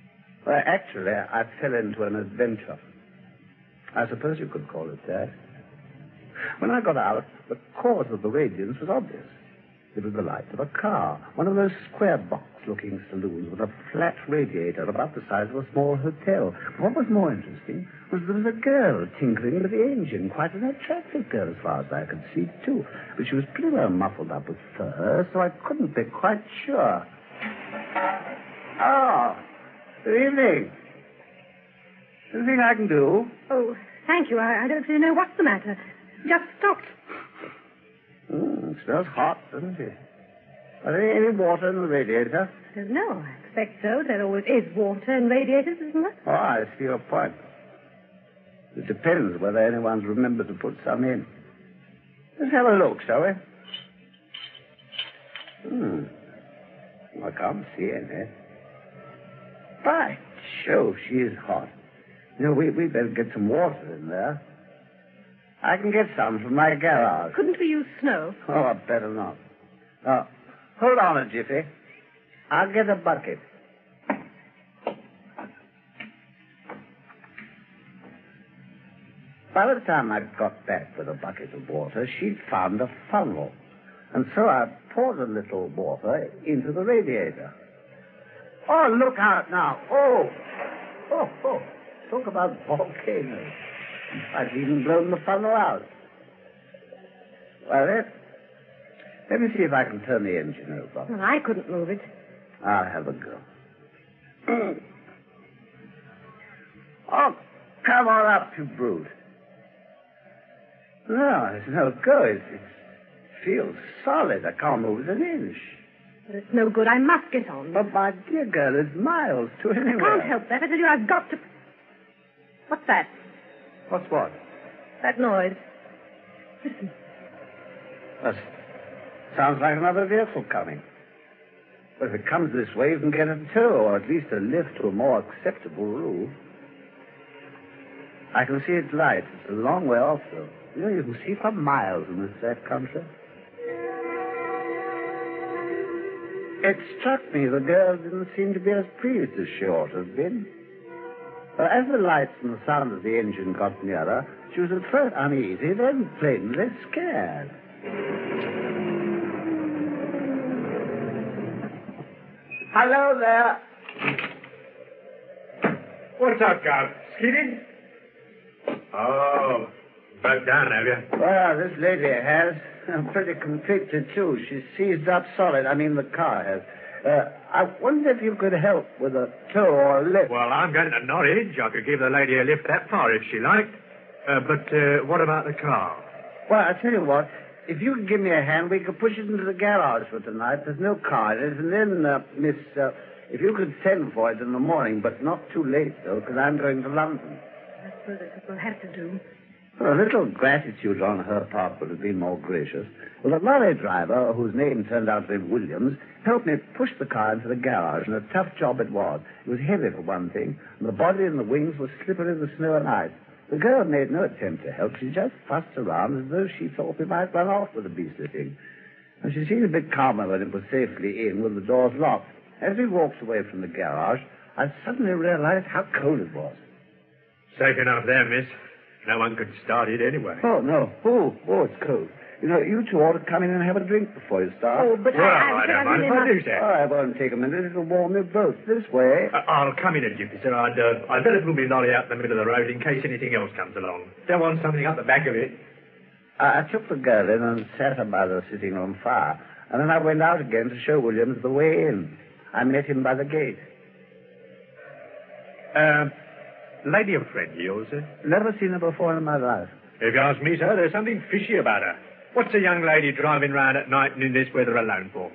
S12: Well, actually, I fell into an adventure. I suppose you could call it that. When I got out, the cause of the radiance was obvious. It was the light of a car, one of those square box-looking saloons with a flat radiator about the size of a small hotel. What was more interesting was there was a girl tinkering with the engine, quite an attractive girl as far as I could see, too. But she was pretty well muffled up with fur, so I couldn't be quite sure. Oh, good evening. Anything I can do?
S14: Oh, thank you. I, I don't really know what's the matter. Just stopped.
S12: Mm, it smells hot, doesn't it? Are there any water in the radiator?
S14: I don't know. I expect so. There always is water in radiators, isn't there?
S12: Oh, I see your point. It depends whether anyone's remembered to put some in. Let's have a look, shall we? Hmm. I can't see any. By Jove, she is hot. You know, we, we better get some water in there. I can get some from my garage.
S14: Couldn't we use snow?
S12: Oh, I better not. Now, hold on a jiffy. I'll get a bucket. By the time I got back with a bucket of water, she'd found a funnel. And so I poured a little water into the radiator. Oh, look out now. Oh, oh, oh. Talk about volcanoes. I've even blown the funnel out. Well, let, let me see if I can turn the engine over.
S14: Well, I couldn't move it.
S12: I'll have a go. Oh, come on up, you brute. No, it's no good. It feels solid. I can't move it an inch.
S14: But it's no good. I must get on.
S12: But, my dear girl, it's miles to anywhere.
S14: I can't help that. I tell you, I've got to... What's that?
S12: What's what?
S14: That noise. Listen.
S12: That sounds like another vehicle coming. But if it comes this way, you can get a tow, or at least a lift to a more acceptable roof. I can see its lights. It's a long way off, though. You know, you can see for miles in this flat country. It struck me the girl didn't seem to be as pleased as she ought to have been. But as the lights and the sound of the engine got nearer, she was at first uneasy, then plainly scared. Hello there.
S3: What's up, Gal? Skidding? Oh, broke down, have you?
S12: Well, this lady has. I'm pretty conflicted, too. She's seized up solid. I mean, the car has. Uh, I wonder if you could help with a tow or a lift.
S3: Well, I'm going to Norwich. I could give the lady a lift that far if she liked. Uh, but uh, what about the car?
S12: Well, I'll tell you what. If you could give me a hand, we could push it into the garage for tonight. There's no car in it. And then, uh, Miss, uh, if you could send for it in the morning, but not too late, though, because I'm going to London.
S14: I suppose that's what we'll have to do.
S12: Well, a little gratitude on her part would have been more gracious. Well, the lorry driver, whose name turned out to be Williams, helped me push the car into the garage, and a tough job it was. It was heavy, for one thing, and the body and the wings were slippery in the snow and ice. The girl made no attempt to help. She just fussed around as though she thought we might run off with the beastly thing. And she seemed a bit calmer when it was safely in, with the doors locked. As we walked away from the garage, I suddenly realized how cold it was.
S3: Safe enough there, miss. No one could start it anyway.
S12: Oh, no. Oh, oh, it's cold. You know, you two ought to come in and have a drink before you start.
S14: Oh, but
S3: well,
S14: I...
S3: I don't mind if I do, sir.
S12: Oh, I won't take a minute. It'll warm you both. This way.
S3: Uh, I'll come in a jiffy, sir. I'd, uh, I'd better pull me lorry out in the middle of the road in case anything else comes along. Don't want something up the back of it.
S12: I, I took the girl in and sat her by the sitting room fire. And then I went out again to show Williams the way in. I met him by the gate.
S3: Uh... Lady of friend, yours, sir?
S12: Never seen her before in my life.
S3: If you ask me, sir, there's something fishy about her. What's a young lady driving round at night and in this weather alone for?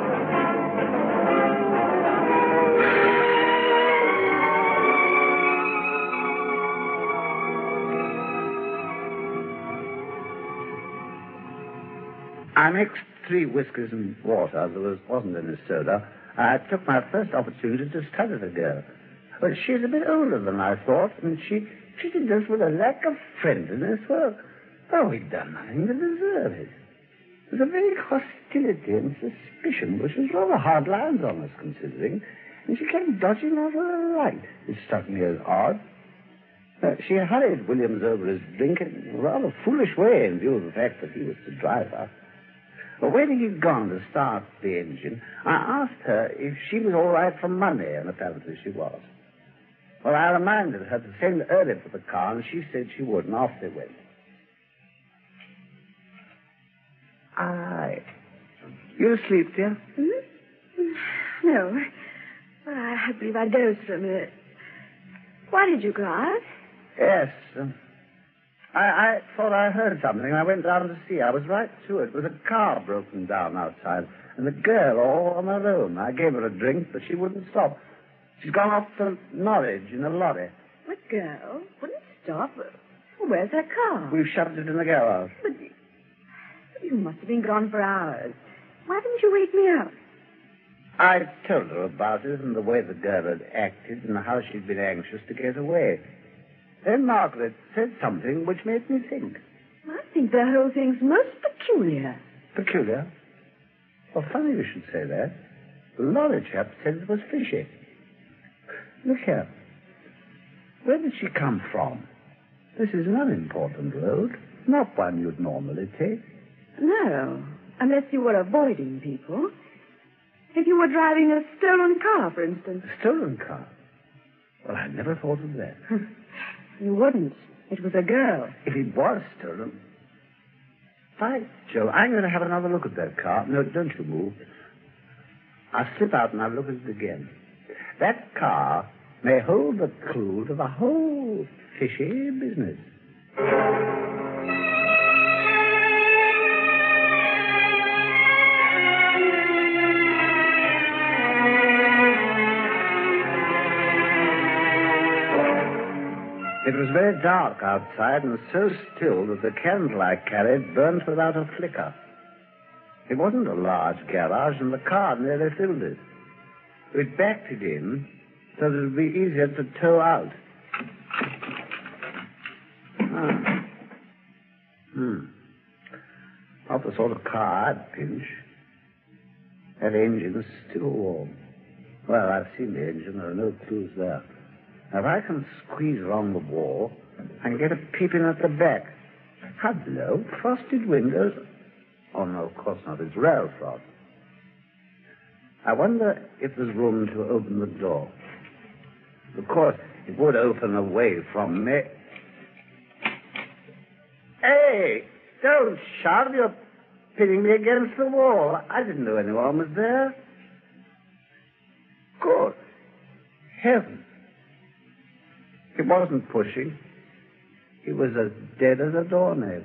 S12: I mixed three whiskies and water. There was, wasn't any soda. I took my first opportunity to study the girl. But she's a bit older than I thought, and she treated us with a lack of friendliness. Well, oh, we'd done nothing to deserve it. There's a vague hostility and suspicion, which is rather hard lines on us, considering. and she kept dodging off to the right. It struck me as odd. Uh, she hurried Williams over his drink in a rather foolish way in view of the fact that he was the driver. But when he'd gone to start the engine, I asked her if she was all right for money, and apparently she was. Well, I reminded her to send early for the car, and she said she would, and off they went. Aye. You asleep, dear?
S14: Hmm? No. Well, I believe I dozed for a minute. Why did you go out?
S12: Yes. Um, I, I thought I heard something. I went down to see. I was right to it. There was a car broken down outside, and the girl all on her own. I gave her a drink, but she wouldn't stop. She's gone off to Norwich in a lorry.
S14: What girl? Wouldn't stop? Where's her car?
S12: We've shoved it in the garage.
S14: But you must have been gone for hours. Why didn't you wake me up?
S12: I told her about it and the way the girl had acted and how she'd been anxious to get away. Then Margaret said something which made me think.
S14: I think the whole thing's most peculiar.
S12: Peculiar? Well, funny you should say that. The lorry chap said it was fishy. Look here. Where did she come from? This is an unimportant road, not one you'd normally take.
S14: No, unless you were avoiding people. If you were driving a stolen car, for instance.
S12: A stolen car? Well, I never thought of that.
S14: You wouldn't. It was a girl.
S12: If it was stolen... By Joe, I'm going to have another look at that car. No, don't you move. I'll slip out and I'll look at it again. That car may hold the clue to the whole fishy business. It was very dark outside and so still that the candle I carried burnt without a flicker. It wasn't a large garage, and the car nearly filled it. We backed it in so that it would be easier to tow out. Ah. Hmm. Not the sort of car I'd pinch. That engine's still warm. Well, I've seen the engine. There are no clues there. Now, if I can squeeze along the wall, I can get a peep in at the back. Hello, frosted windows. Oh, no, of course not. It's rail frost. I wonder if there's room to open the door. Of course, it would open away from me. Hey, don't shout. You're pinning me against the wall. I didn't know anyone was there. Good heavens. He wasn't pushing. He was as dead as a doornail.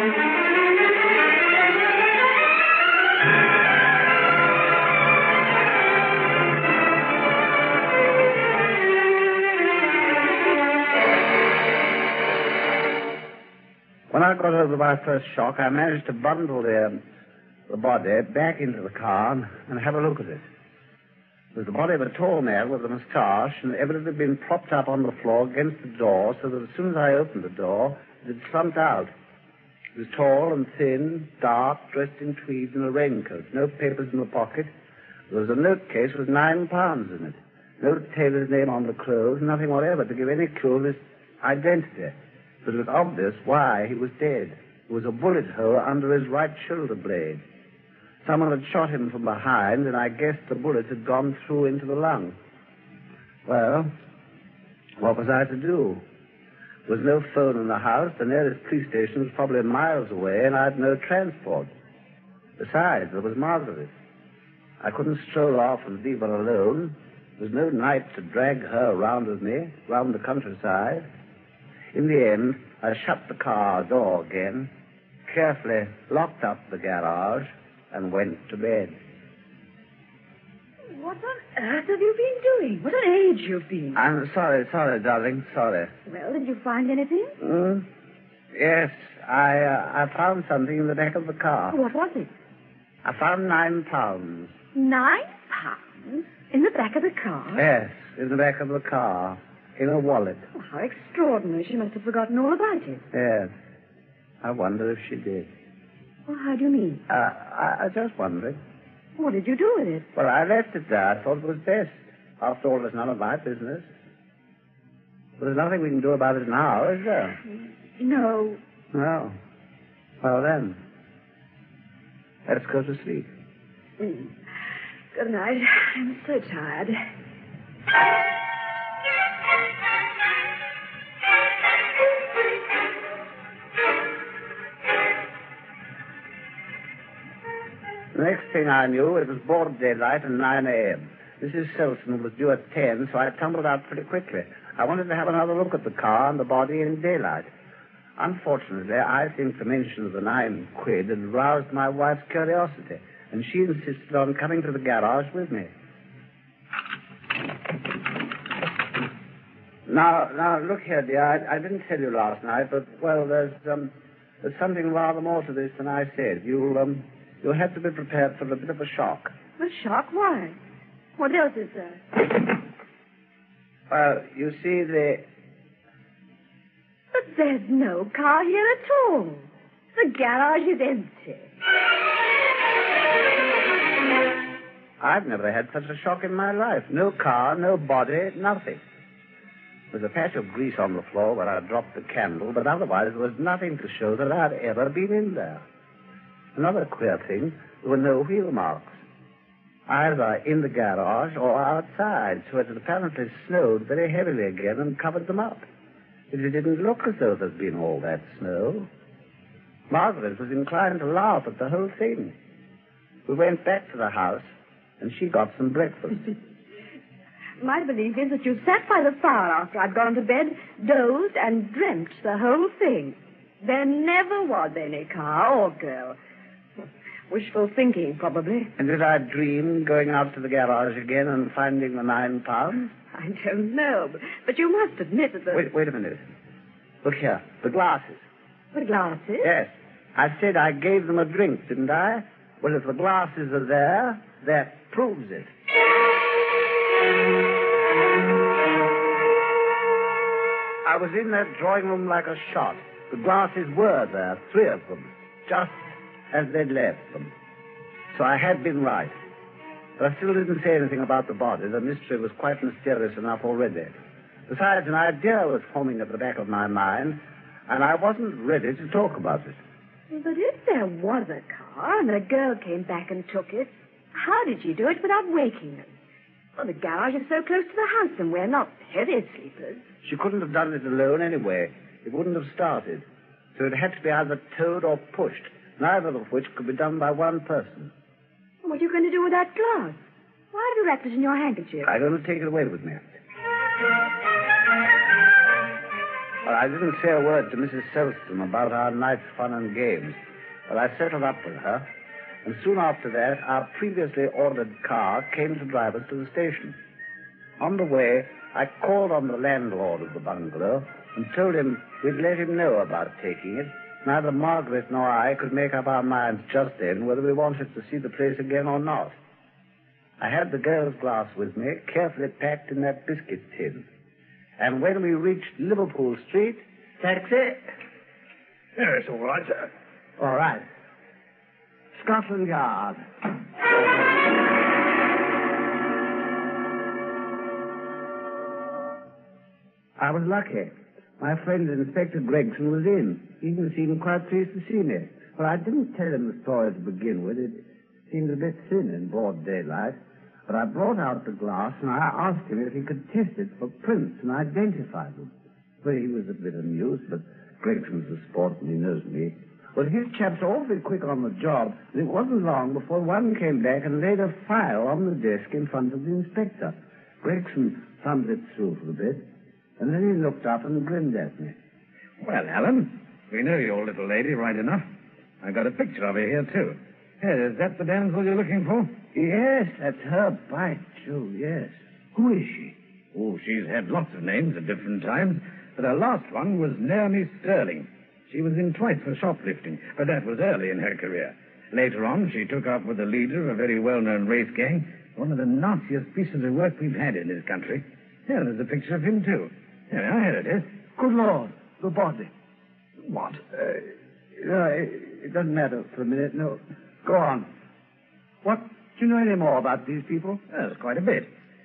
S12: When I got over my first shock, I managed to bundle the, the body back into the car and have a look at it. It was the body of a tall man with a moustache and evidently been propped up on the floor against the door so that as soon as I opened the door, it had slumped out. He was tall and thin, dark, dressed in tweeds and a raincoat, no papers in the pocket. There was a note case with nine pounds in it. No tailor's name on the clothes, nothing whatever to give any clue of his identity. But it was obvious why he was dead. There was a bullet hole under his right shoulder blade. Someone had shot him from behind, and I guessed the bullet had gone through into the lung. Well, what was I to do? There was no phone in the house. The nearest police station was probably miles away, and I had no transport. Besides, there was Margaret. I couldn't stroll off and leave her alone. There was no night to drag her around with me, round the countryside. In the end, I shut the car door again, carefully locked up the garage, and went to bed.
S14: What on earth have you been doing? What an age you've been.
S12: I'm sorry, sorry, darling, sorry.
S14: Well, did you find anything?
S12: Mm? Yes, I uh, I found something in the back of the car.
S14: What was it?
S12: I found nine pounds.
S14: Nine pounds? In the back of the car?
S12: Yes, in the back of the car. In a wallet.
S14: Oh, how extraordinary. She must have forgotten all about it.
S12: Yes. I wonder if she did.
S14: Well, how do you mean?
S12: Uh, I, I just wondered.
S14: What did you do with it?
S12: Well, I left it there. I thought it was best. After all, it's none of my business. But there's nothing we can do about it now, is there?
S14: No.
S12: No. Well, then, let's go to sleep.
S14: Mm. Good night. I'm so tired.
S12: The next thing I knew, it was broad daylight and nine a.m. Missus Selson was due at ten, so I tumbled out pretty quickly. I wanted to have another look at the car and the body in daylight. Unfortunately, I think the mention of the nine quid had roused my wife's curiosity, and she insisted on coming to the garage with me. Now, now, look here, dear. I, I didn't tell you last night, but, well, there's, um, there's something rather more to this than I said. You'll, um, you'll have to be prepared for a bit of a shock.
S14: A shock? Why? What else is there?
S12: Well, you see, the...
S14: But there's no car here at all. The garage is empty.
S12: I've never had such a shock in my life. No car, no body, nothing. There was a patch of grease on the floor where I dropped the candle, but otherwise there was nothing to show that I'd ever been in there. Another queer thing, there were no wheel marks. Either in the garage or outside, so it had apparently snowed very heavily again and covered them up. It didn't look as though there'd been all that snow. Margaret was inclined to laugh at the whole thing. We went back to the house, and she got some breakfast.
S14: My belief is that you sat by the fire after I'd gone to bed, dozed, and dreamt the whole thing. There never was any car or girl. Wishful thinking, probably.
S12: And did I dream going out to the garage again and finding the nine pounds?
S14: I don't know, but, but you must admit that the...
S12: Wait, wait a minute. Look here, the glasses.
S14: The glasses?
S12: Yes. I said I gave them a drink, didn't I? Well, if the glasses are there, that proves it. I was in that drawing room like a shot. The glasses were there, three of them, just as they'd left them. So I had been right. But I still didn't say anything about the body. The mystery was quite mysterious enough already. Besides, an idea was forming at the back of my mind, and I wasn't ready to talk about it.
S14: But if there was a car and a girl came back and took it, how did she do it without waking them? Well, the garage is so close to the house, and we're not heavy sleepers.
S12: She couldn't have done it alone anyway. It wouldn't have started. So it had to be either towed or pushed, neither of which could be done by one person.
S14: What are you going to do with that glass? Why have you wrapped it in your handkerchief?
S12: I'm going to take it away with me. Well, I didn't say a word to Missus Selson about our night's fun and games, but I settled up with her, and soon after that, our previously ordered car came to drive us to the station. On the way, I called on the landlord of the bungalow and told him we'd let him know about taking it. Neither Margaret nor I could make up our minds just then whether we wanted to see the place again or not. I had the girl's glass with me, carefully packed in that biscuit tin. And when we reached Liverpool Street, taxi...
S3: Yes, all right, sir.
S12: All right. Scotland Yard. I was lucky. My friend Inspector Gregson was in. He even seemed quite pleased to see me. Well, I didn't tell him the story to begin with. It seemed a bit thin in broad daylight. But I brought out the glass, and I asked him if he could test it for prints and identify them. Well, he was a bit amused, but Gregson's a sport, and he knows me. Well, his chaps are awfully quick on the job, and it wasn't long before one came back and laid a file on the desk in front of the inspector. Gregson thumbed it through for a bit, and then he looked up and grinned at me.
S4: Well, Alan, we know your little lady right enough. I got a picture of her here, too. Here, is that the damsel you're looking for?
S12: Yes, that's her, by Jove, yes. Who is she?
S4: Oh, she's had lots of names at different times, but her last one was Naomi Sterling. She was in twice for shoplifting, but that was early in her career. Later on, she took up with the leader of a very well-known race gang, one of the nastiest pieces of work we've had in this country. Here, there's a picture of him, too. Here, here it is.
S12: Good Lord, the body.
S4: What?
S12: Uh, no, it, it doesn't matter for a minute, no. Go on. What? Do you know any more about these people?
S4: There's quite a bit.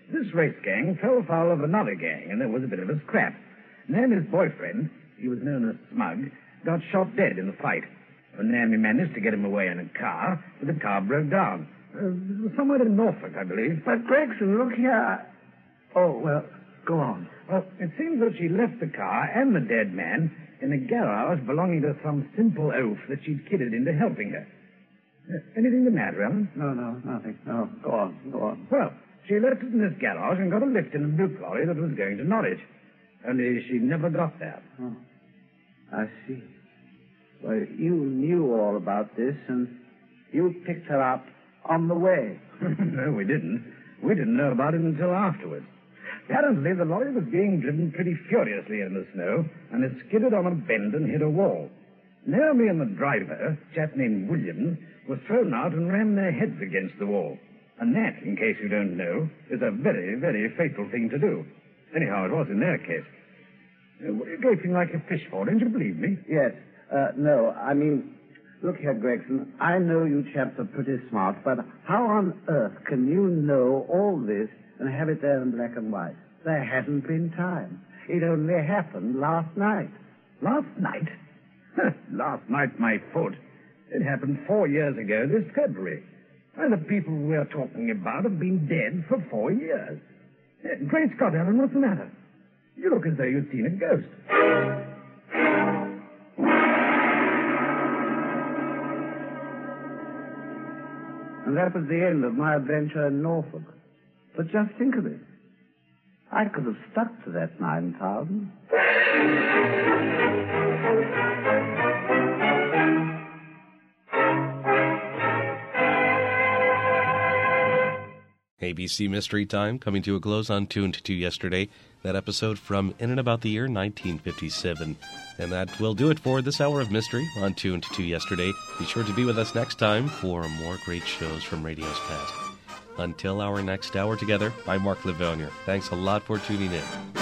S15: this race gang fell foul of another gang, and there was a bit of a scrap. And then his boyfriend, he was known as Smug, got shot dead in the fight. And then we managed to get him away in a car, but the car broke down. Uh, somewhere in Norfolk, I believe.
S12: But, Gregson, look here. Oh, well, go on.
S15: Well, it seems that she left the car and the dead man in a garage belonging to some simple oaf that she'd kidded into helping her. Uh, anything the matter, Ellen?
S12: No, no, nothing. No, go on, go on.
S15: Well, she left it in this garage and got a lift in a milk lorry that was going to Norwich. Only she never got there.
S12: Oh, I see. Well, you knew all about this, and you picked her up on the way.
S15: No, we didn't. We didn't know about it until afterwards. Apparently, the lorry was being driven pretty furiously in the snow, and it skidded on a bend and hit a wall. Naomi and the driver, a chap named Williams, were thrown out and rammed their heads against the wall. And that, in case you don't know, is a very, very fatal thing to do. Anyhow, it was in their case. Uh, what are you gaping like a fish for? Don't you believe me?
S12: Yes. Uh, no, I mean, look here, Gregson. I know you chaps are pretty smart, but how on earth can you know all this and have it there in black and white? There hadn't been time. It only happened last night.
S15: Last night? Last night, my foot. It happened four years ago this February. And the people we're talking about have been dead for four years. Uh, Great Scott, Ellen, what's the matter? You look as though you'd seen a ghost.
S12: And that was the end of my adventure in Norfolk. But just think of it. I could have stuck to that nine thousand.
S1: A B C Mystery Time coming to a close on Tuned to Yesterday. That episode from in and about the year nineteen fifty-seven. And that will do it for this hour of mystery on Tuned to Yesterday. Be sure to be with us next time for more great shows from radio's past. Until our next hour together, I'm Mark Livonia. Thanks a lot for tuning in.